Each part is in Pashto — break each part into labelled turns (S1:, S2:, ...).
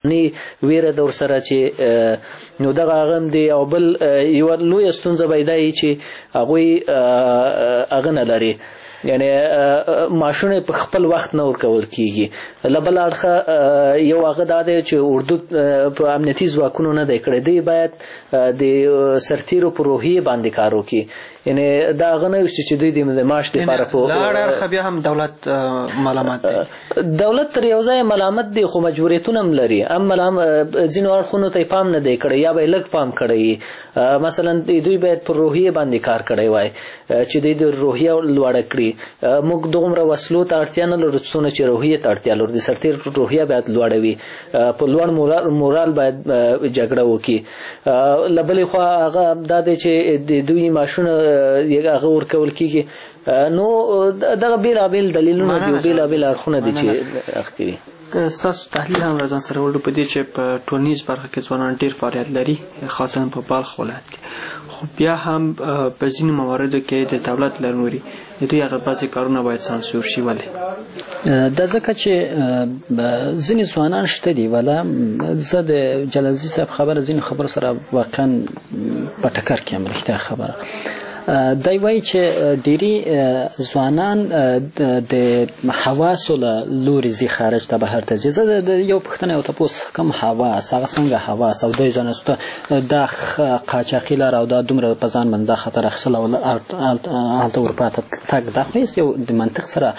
S1: نی ویره د ورسره چې نو دغه هغه هم دی او بل یوه لویه ستونزه به دا وي چې هغوی هغه نه لري یعنی معاشونه په خپل وخت نه ورکول کیږي له بل اړخه یو هغه دا دی چې اردو په امنیتي ځواکونو نه دی کړی دی باید د سرتیرو په روحیې باندې کار وکړي یعنی دا هغه نه وي چې دوی د معاش دپاره په
S2: لاړ اړخه بیا هم دولت ملامت دی
S1: دولت تر یو ځایه ملامت دی خو مجبوریتونه هم لري ځینو اړخونو ته یې پام نه دی کړی یا به یې لږ پام کړی مثلا دوی باید پر روحیې باندې کار کړی وای چې دوی د روحیه لوړه کړي موږ دومره وسلو ته اړتیا نه لرو څونه چې روحیې ته اړتیا لرو د سرتیر روحیه باید لوړه وي په لوړ مورال باید جګړه وکړي له بلې خوا هغه دا دی چې د دوی معاشونه هغه ورکول کېږي نو دغه بېلابېل دلیلونه دي او بېلابېل اړخونه دي چې هغه کوي
S2: ستاسو تحلیل هم راځان سره وړو په دې چې په ټولنیز برخه کې ځوانان ډېر فعالیت لري خاصا په بلخ ولایت کې خو بیا هم په ځینو مواردو کې د دولت له لوري د دوی هغه بعضې کارونه باید سانسور شي ولې
S3: دا ځکه چې ځینې ځوانان شته دي ولا زه د جلالزي صاحب خبره ځینو خبرو سره واقعا په ټکر کې یم رښتیا خبره دی وایي چې ډېری ځوانان د حواسو له لورې ځي خارج ته بهر ته ځي زه د یو پوښتنه یو تپوس کوم حواس هغه څنګه حواس او دوی ځانسته دا قاچاقي لاره او دا دومره په ځان باندې دا خطر اخیستل او هلته اروپا ته تګ دا خو هېڅ یو د منطق سره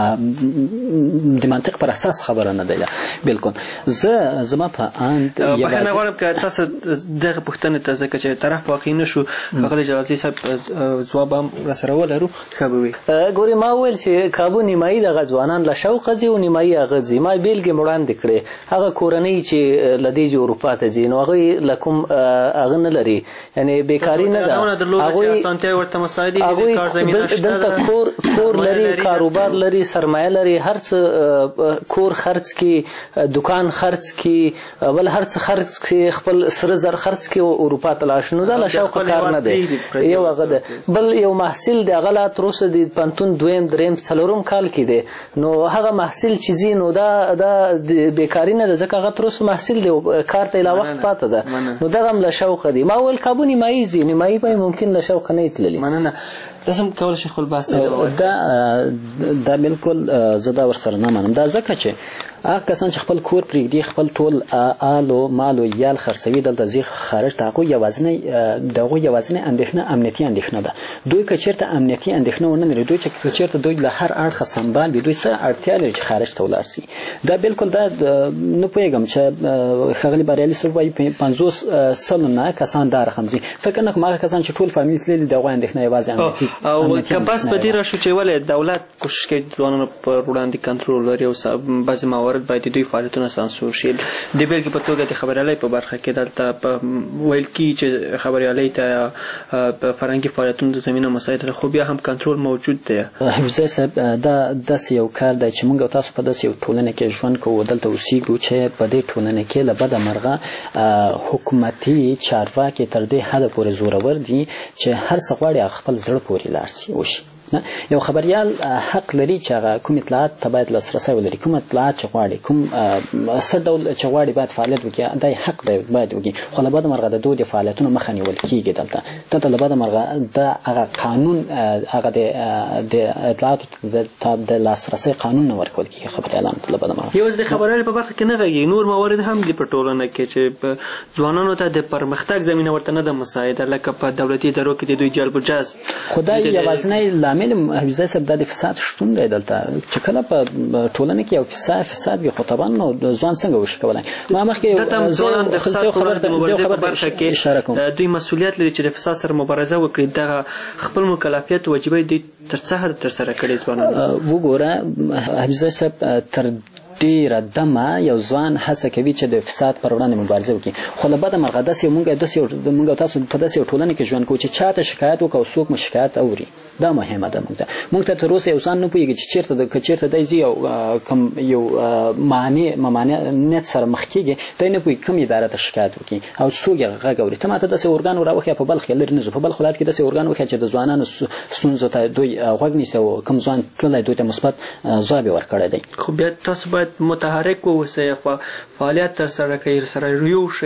S3: د منطق پر اساس خبره نه دی بلکل زما په اند
S2: بخښنه غواړم که تاسو دغه پوښتنې ته ځکه چې طرف واقع نه شو ښاغلی جلالزي صاحب ځواب هم راسره ولرو ښه به وي
S1: ګورې ما وویل چې کابو نیمایي دغه ځوانان له شوقه ځي او نیمایي هغه ځي ما بېلګې وړاندې کړې هغه کورنۍ چې له دې ځي اروپا ته ځي نو هغوی له کوم هغه نه لري یعنې بیکاري نه ده دلته کور لري کاروبار لري سرمایه لري هر څه کور خرڅ کړي دکان خرڅ کړي بل هر څه خرڅ کړي خپل سره زر خرڅ کړي اروپا ته لاړ شي نو دا له شوقه کار نه دی یو هغه ده بل یو محصل د هغه لا تر اوسه د پوهنتون دویم دریم څلورم کال کې دی نو هغه محصل چې ځي نو دا د بیکاري نه ده ځکه هغه تر اوسه محصل دی کار ته یې لا وخت پاته ده نو دغه هم له شوقه دی ما وویل کابو نیمایي ځي نیمایي به ممکن له شوقه نه یې تللي
S2: مننه تاسو هم کولی شئ خپل بحث
S3: دا بالکل زه دا ورسره نه منم دا ځکه چې هغه کسان چې خپل کور پرېږدي خپل ټول آل مال و یال خرڅوي دلته ځي خارج ته هغوی یوازینۍ اندېښنه امنیتي اندېښنه ده دوی که چېرته امنیتي اندېښنه ونه لري دوی چې چېرته دوی له هر اړخه سنبال وي دوی څه اړتیا لري چې خارج ته ولاړ شي دا بالکل دا نه پوهېږم چې ښاغلي بریالي صاحب وایي 50 کسان دا رقم ځي فکر نه کوم هغه کسان چې ټول فامیل تللي د هغوی اندېښنه یوازې امنیتي
S2: او که بس په دې راشو چې ولې دولت کوشش کوي ځوانانو پر وړاندې کنټرول لري او بعضې موارد باید دوی فعالیتونه سانسور شي د بېلګې په توګه د خبریالۍ په برخه کې دلته ویل کېږي چې خبریالۍ ته په فرهنګي فعالیتونو د زمینه مساعد خو بیا هم کنټرول موجود دی
S3: حفظی صاحب دا داسې یو کار دی چې موږ او تاسو په داسې یو ټولنه کې ژوند کوو دلته اوسېږو چې په دې ټولنه کې له بده مرغه حکومتي چارواکي تر دې حده پورې زورور دي چې هر څه غواړي خپل زړه پورې لاړ شي وشي یو خبریال حق لري چې هغه کوم اطلاعات ته باید لاسرسی ولري کوم اطلاعات چې غواړي کوم څه ډول چې غواړي باید فعالیت وکړي دا حق دی باید وکړي خو له بده مرغه د دوی د فعالیتونو مخه نیول کېږي دلته له بده مرغه دا هغه قانون هغه د اطلاعاتو ته د لاسرسی قانون نه ورکول کېږي خبریالانو ته له بده مرغه
S2: یوازې د خبریالۍ په برخه کې نه غږیږي نور موارد هم دي په ټولنه کې چې ځوانانو ته د پرمختګ زمینه ورته نه ده مساعده لکه په دولتي ادارو کې د دوی جلب و جذب
S3: خدای یوازینی لامل حفظی صاحب دا د فساد شتون دی دلته چې کله په ټولنه کې یو فساد وي خو طبعا نو ځوان څنګه وشي کولی ما مخکې
S2: ځوانان د فساد په مبارزې په برخه کې دوی مسؤلیت لري چې د فساد سره مبارزه وکړي دغه خپل مکلفیت وجیبه دوی تر څه حد ترسره کړي ځوانان
S3: وګوره حفظی صاحب تر ډېره دمه یو ځوان هڅه کوي چې د فساد پر وړاندې مبارزه وکړي خو له بده مرغه موږ او تاسو په داسې یو ټولنه کې ژوند کوو چې چا ته شکایت وکړو او څوک مو شکایت اوري دا مهمه ده موږ ته تر اوسه یو ځان نه پوهېږي چې چېرته دی ځي او کوم یو ممانعت سره مخ کېږي دی نه پوهېږي کوم اداره ته شکایت وکړي او څوک یې غږ اوري ته ماته داسې ارګان راوښیه په بلخ کې لرې نه ځو په بلخ ولایت کې داسې ارګان وښیه چې د ځوانانو ستونزو ته دوی غوږ نیسي او کوم ځوان تللی دوی ته مثبت ځواب یې ورکړی دی
S2: خو بیا تاسو باید باید متحرک واوسئ، فعالیت ترسره کړئ، سره یو شئ.